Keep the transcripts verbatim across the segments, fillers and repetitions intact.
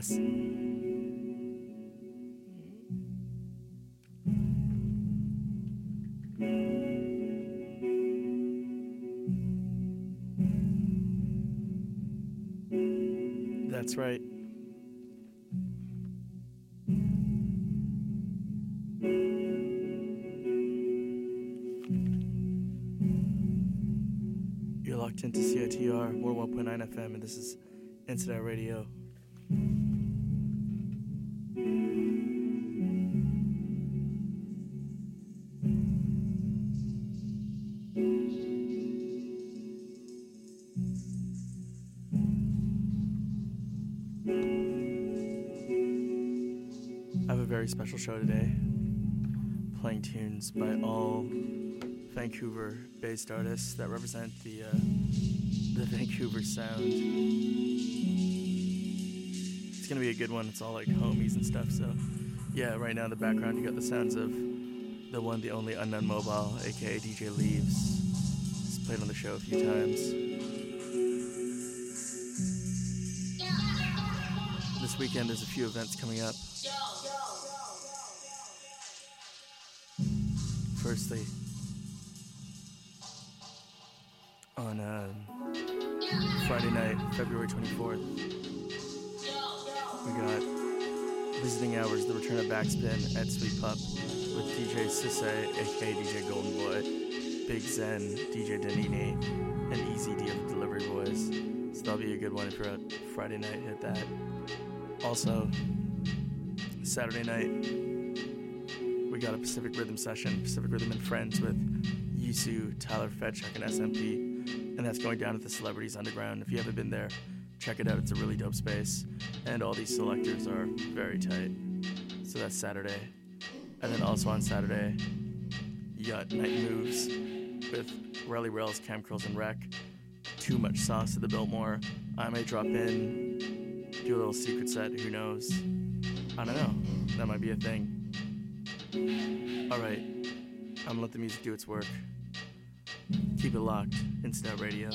Yes. That's right. You're locked into C I T R one oh one point nine F M, and this is Internet Radio. I have a very special show today, playing tunes by all Vancouver-based artists that represent the uh, the Vancouver sound. It's gonna be a good one. It's all like homies and stuff. So, yeah, right now in the background you got the sounds of the one, the only Unknown Mobile, aka D J Leaves. He's played on the show a few times. This weekend there's a few events coming up. Firstly, on uh, Friday night, February twenty-fourth, we got visiting hours, the return of Backspin at Sweet Pup with D J Sisse, aka D J Golden Boy, Big Zen, D J Danini, and Easy D of the Delivery Boys. So that'll be a good one if you're at Friday night, hit that. Also, Saturday night, we got a Pacific Rhythm session, Pacific Rhythm and Friends with Yusu, Tyler Fetchuk, and S M P, and that's going down at the Celebrities Underground. If you haven't been there, check it out. It's a really dope space, and all these selectors are very tight. So that's Saturday. And then also on Saturday, you got Night Moves with Relly Rells, Cam Curls, and Wreck. Too Much Sauce at the Biltmore. I may drop in, do a little secret set, who knows? I don't know. That might be a thing. Alright, I'm gonna let the music do its work. Keep it locked, Internet Radio.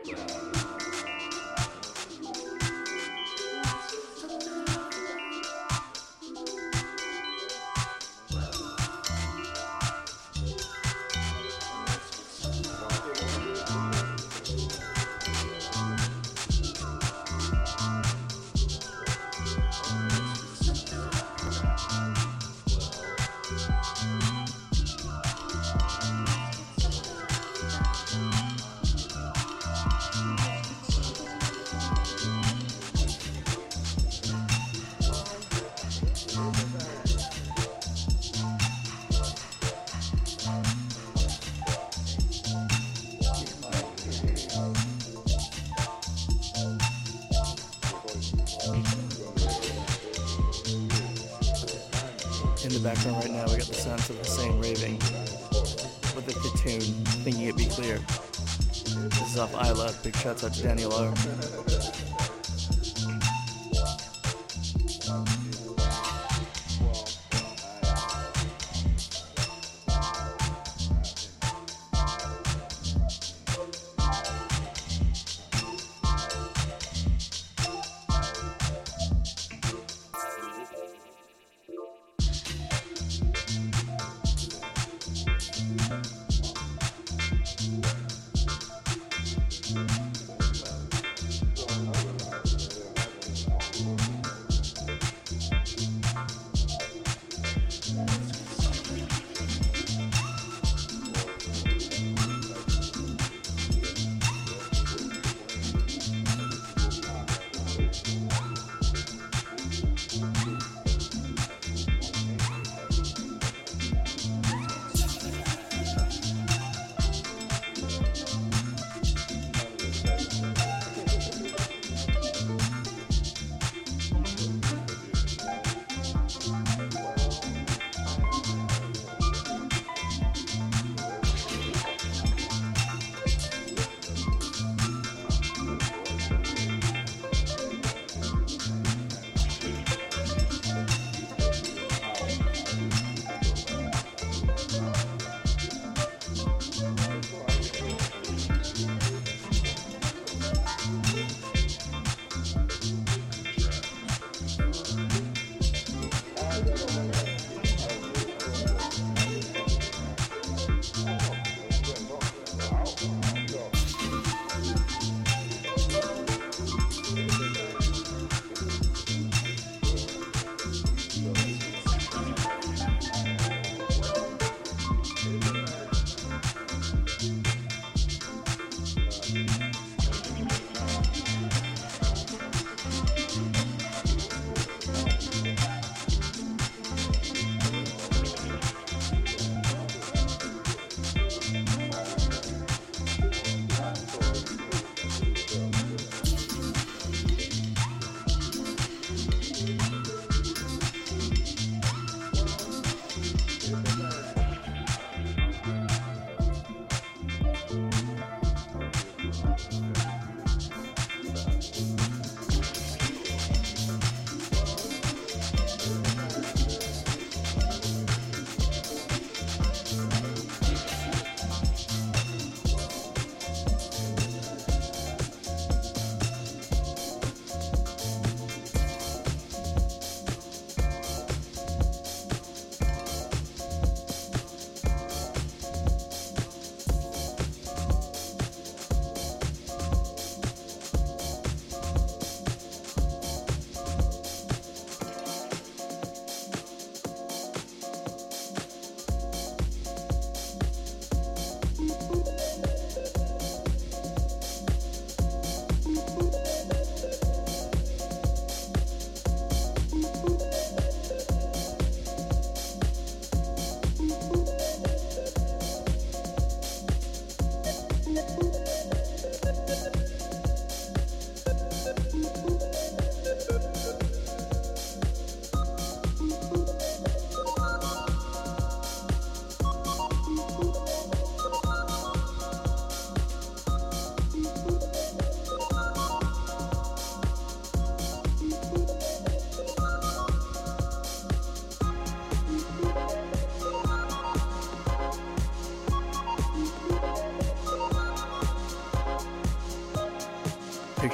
In the background right now, we got the sounds of Hussein raving with the Katoon, thinking it'd be clear. This is off Isla. Big shouts out to Daniel R.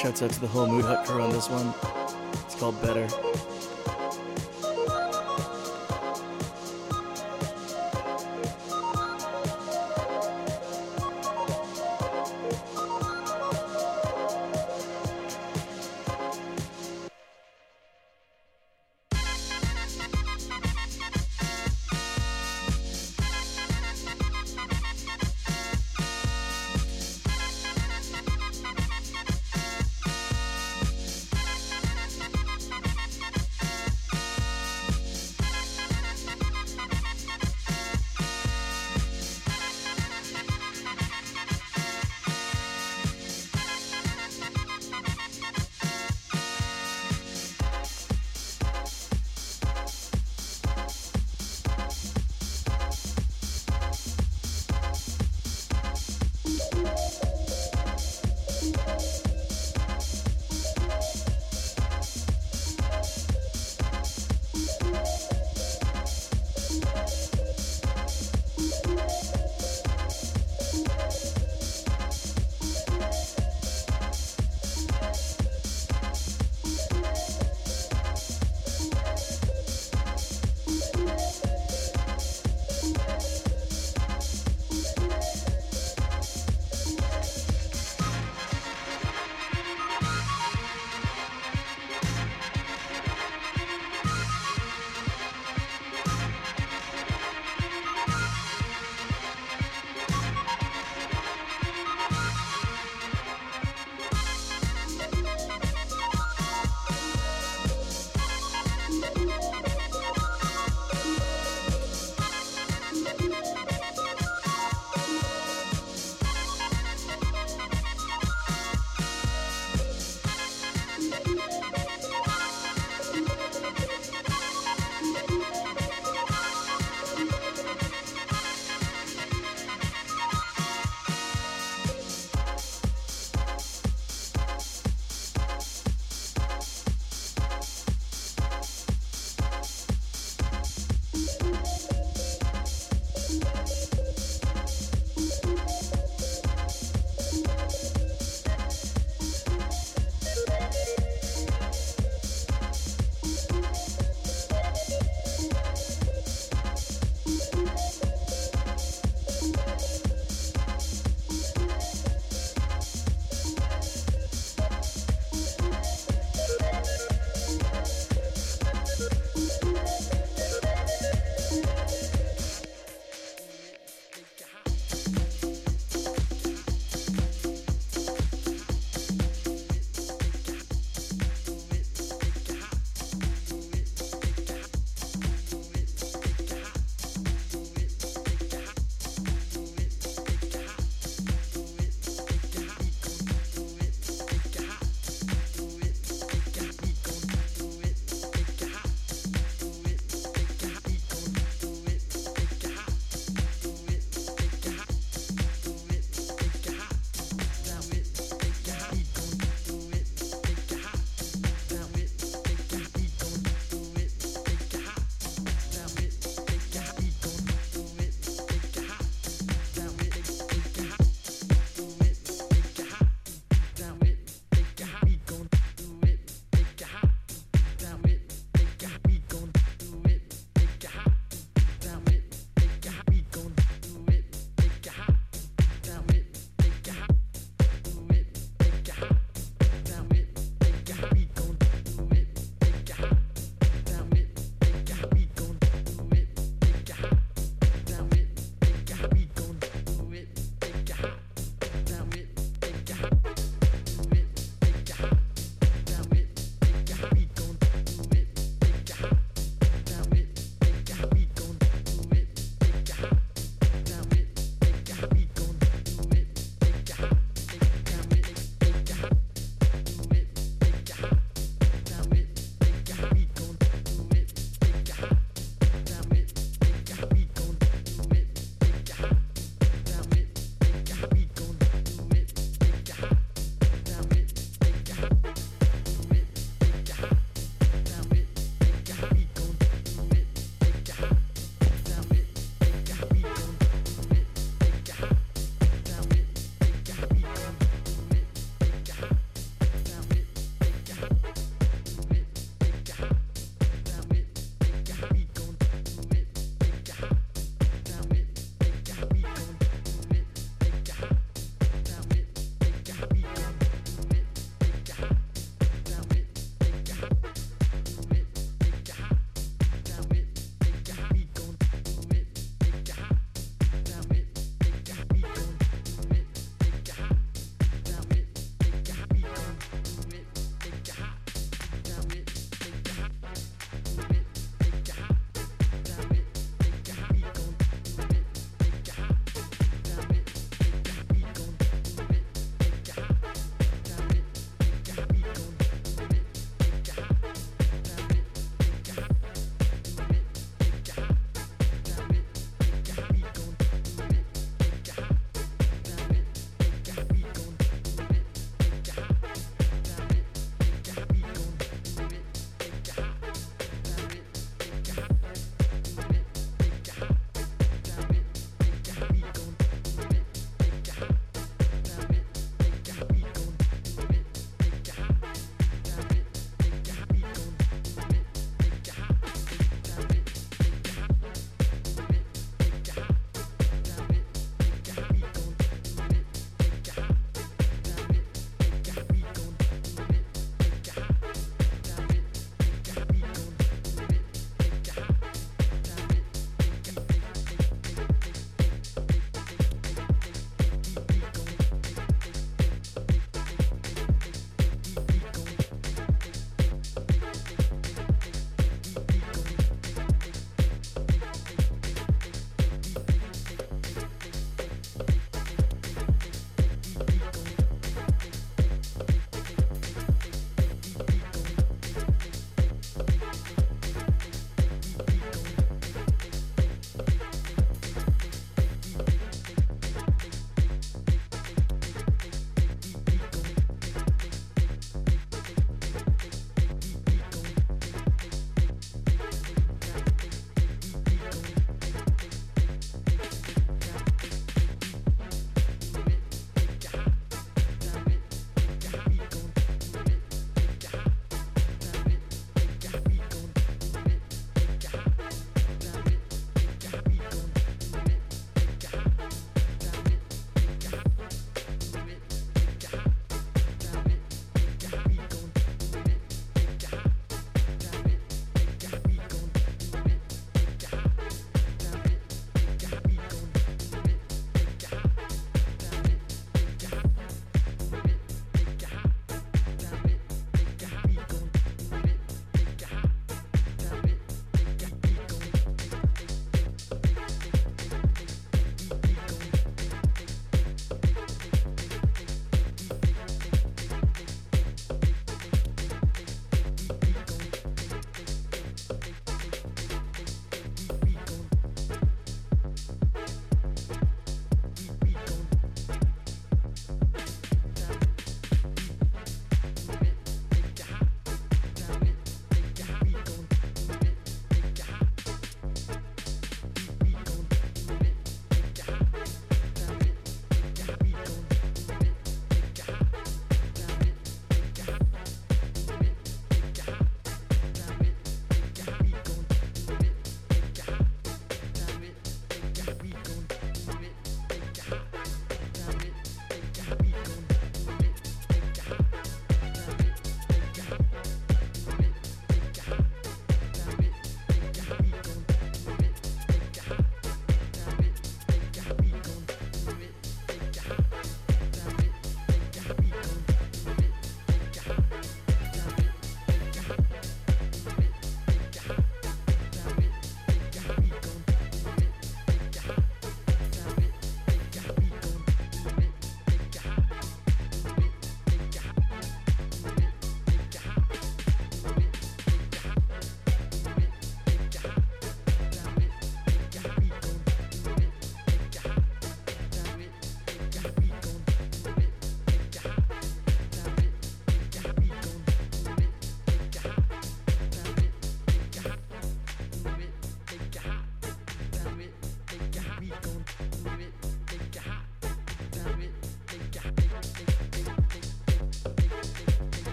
Shouts out to the whole Mood Hut crew on this one. It's called Better.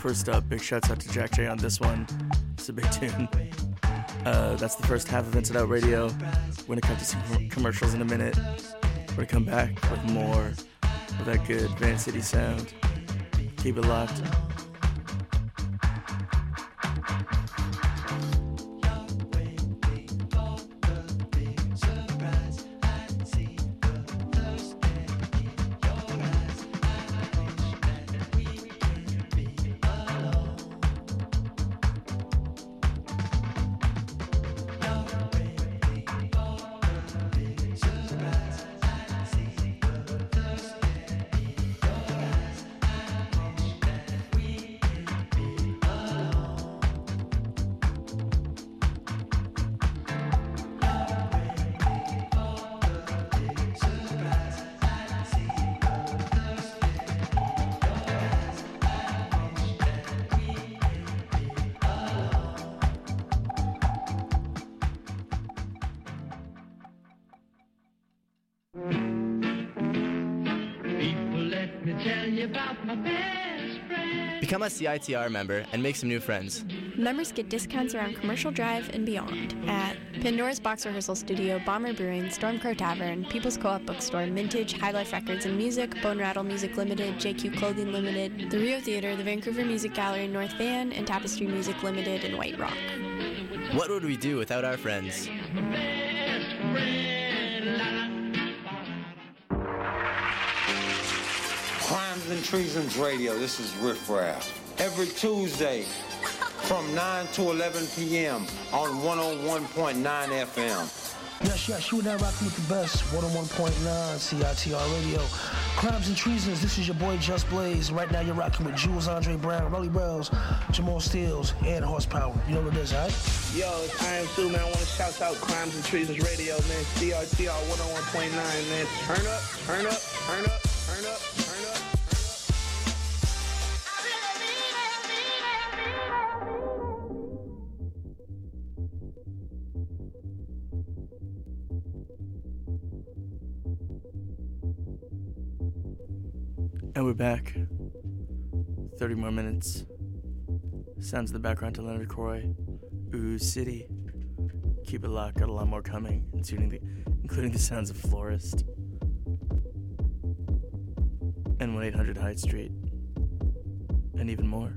First up, big shouts out to Jack J on this one. It's a big tune. Uh, that's the first half of Inside Out Radio. We're going to cut to some com- commercials in a minute. We're going to come back with more of that good Van City sound. Keep it locked. Become a C I T R member and make some new friends. Members get discounts around Commercial Drive and beyond at Pandora's Box Rehearsal Studio, Bomber Brewing, Stormcrow Tavern, People's Co-op Bookstore, Mintage, High Life Records and Music, Bone Rattle Music Limited, J Q Clothing Limited, the Rio Theater, the Vancouver Music Gallery in North Van, and Tapestry Music Limited in White Rock. What would we do without our friends? Crimes and Treasons Radio, this is Riff Raff. Every Tuesday from nine to eleven p.m. on one oh one point nine F M. Yes, yes, you are now rocking with the best, one oh one point nine C I T R Radio. Crimes and Treasons, this is your boy Just Blaze. Right now you're rocking with Jules Andre Brown, Rolly Bells, Jamal Steels, and Horsepower. You know what it is, all right? Yo, it's I Am Sue, man. I want to shout out Crimes and Treasons Radio, man. C I T R one oh one point nine, man. Turn up, turn up, turn up, turn up, turn up. And we're back. thirty more minutes. Sounds in the background to Leonard Coy. Ooh, City. Keep it locked, got a lot more coming, including the, including the sounds of Florist. And one eight hundred Hyde Street. And even more.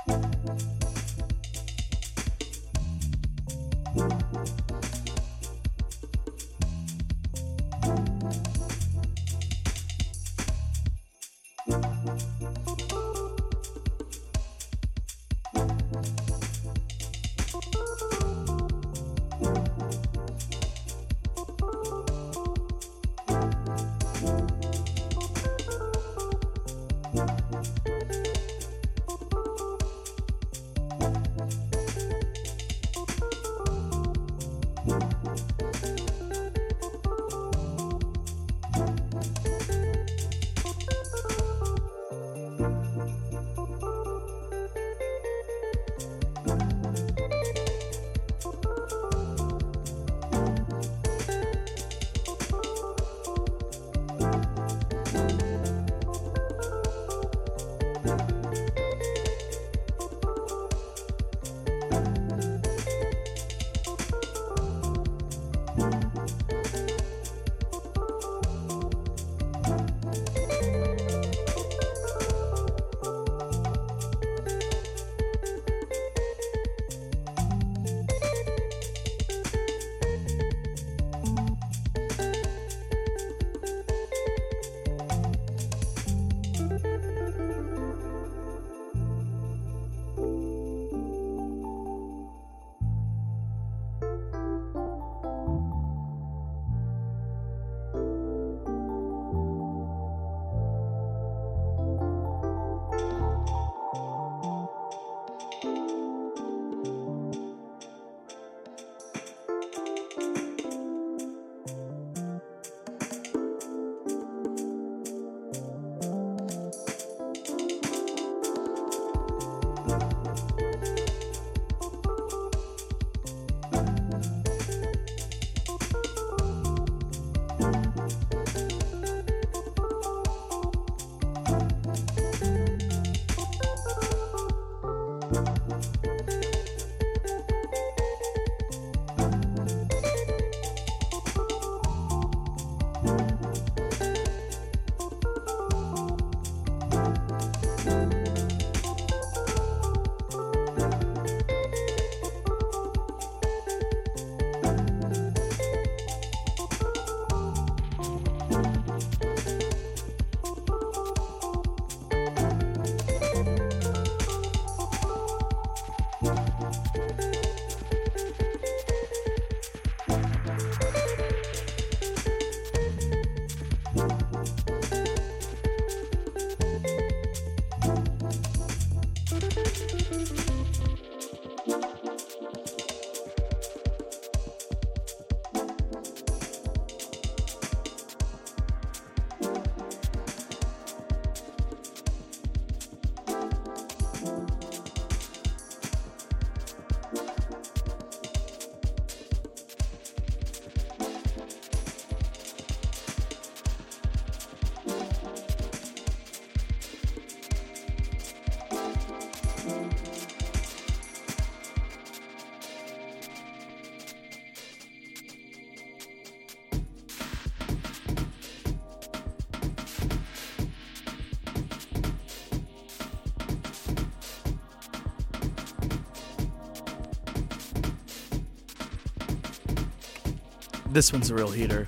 This one's a real heater.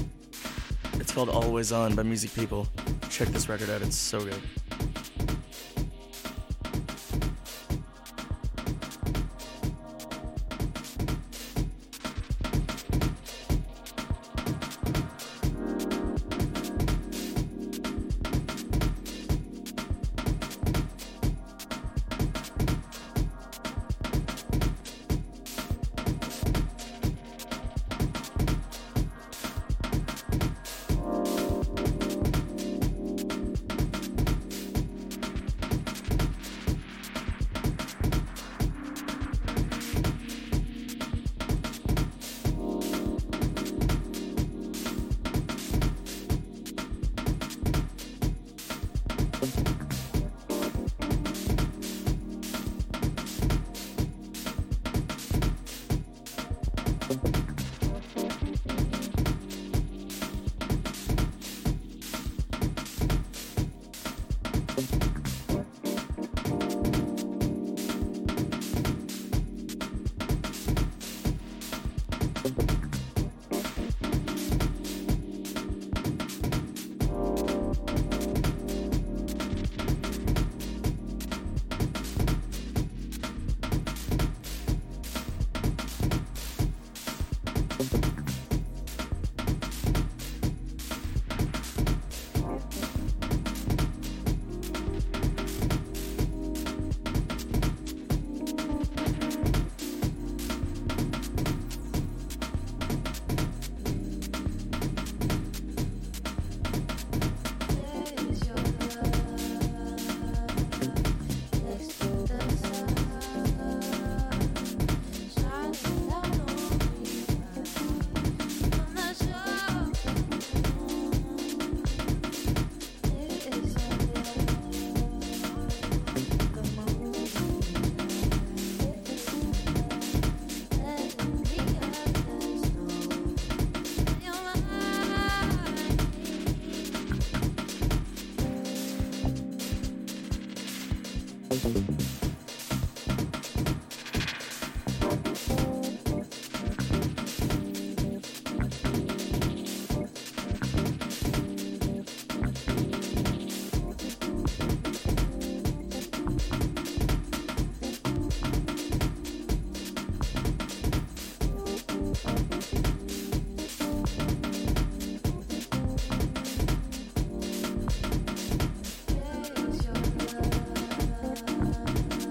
It's called Always On by Music People. Check this record out, it's so good. Is your love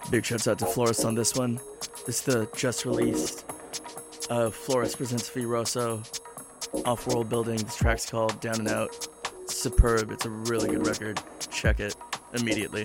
Big shouts out to Florist on this one. This is the just released uh, Florist presents V Rosso Off-World Building. This track's called Down and Out. It's superb. It's a really good record. Check it immediately.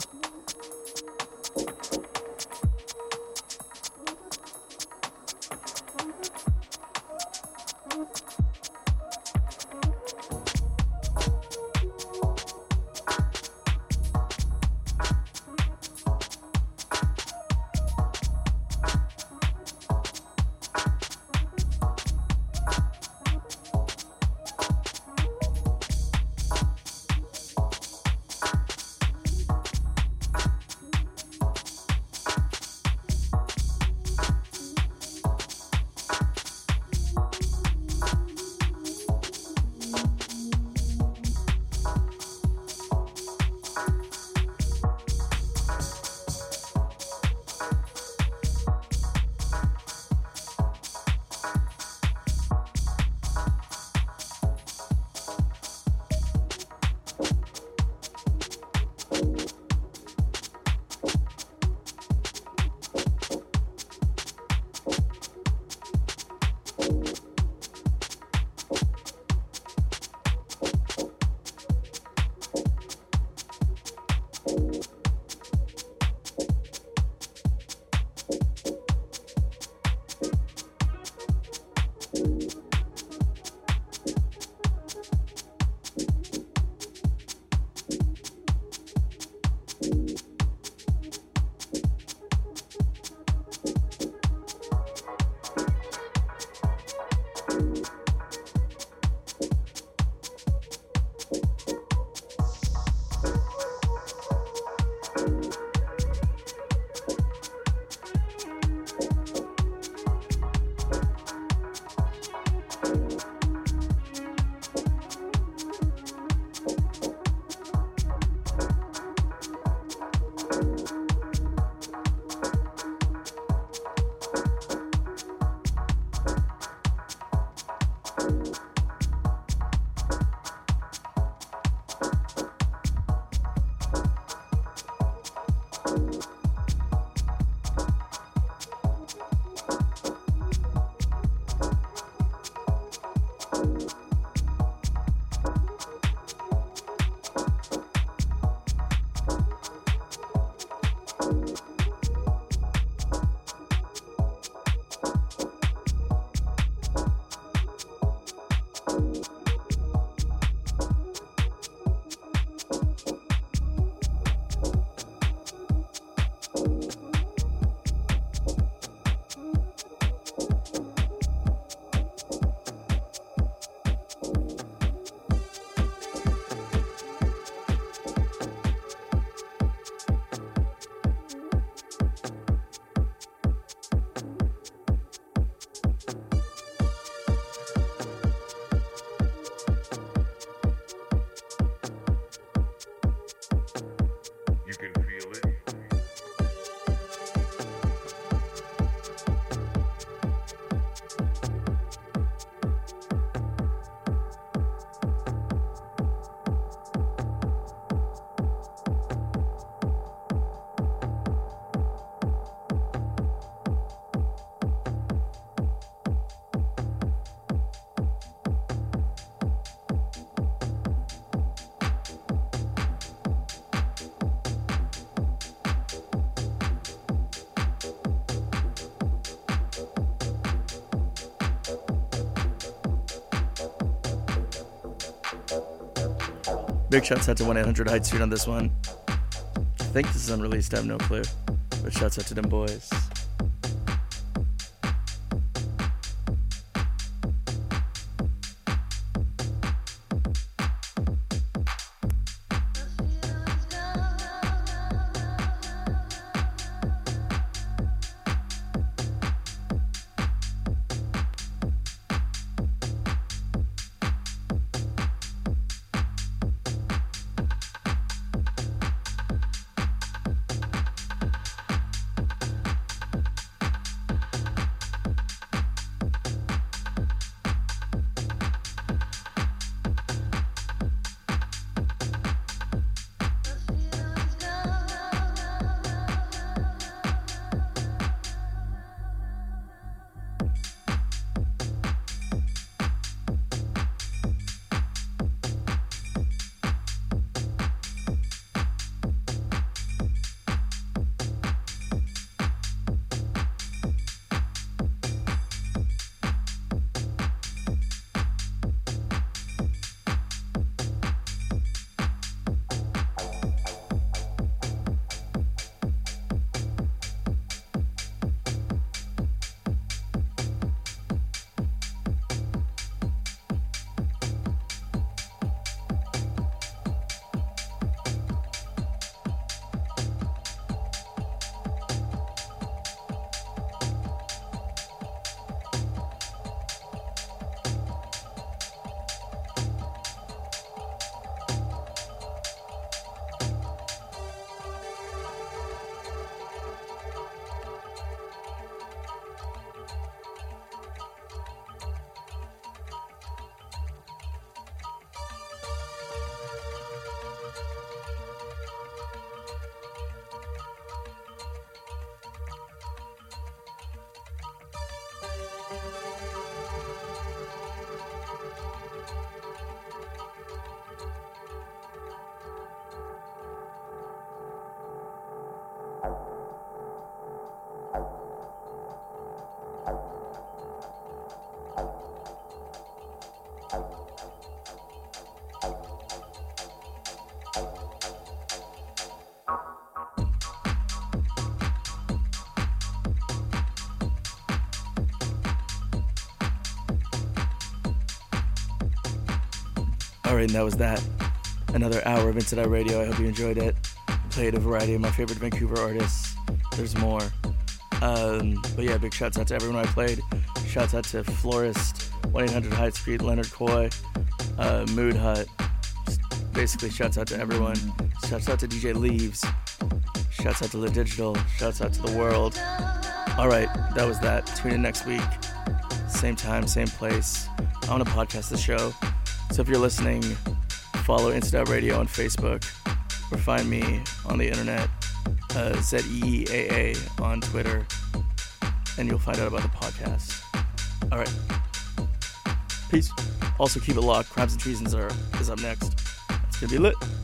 Big shouts out to one eight hundred Hyde Street on this one. I think this is unreleased, I have no clue. But shouts out to them boys. All right, and that was that. Another hour of Inside Out Radio. I hope you enjoyed it. Played a variety of my favorite Vancouver artists. There's more. Um, but yeah, big shouts out to everyone I played. Shouts out to Florist, one eight hundred Hyde Street, Leonard Coy, uh, Mood Hut. Just basically, shouts out to everyone. Shouts out to D J Leaves. Shouts out to Le Digital. Shouts out to the world. All right, that was that. Tune in next week. Same time, same place. I want to podcast the show. So if you're listening, follow Inside Out Radio on Facebook or find me on the internet, uh, Z E E A A on Twitter, and you'll find out about the podcast. All right. Peace. Also, keep it locked. Crimes and Treasons are, is up next. It's going to be lit.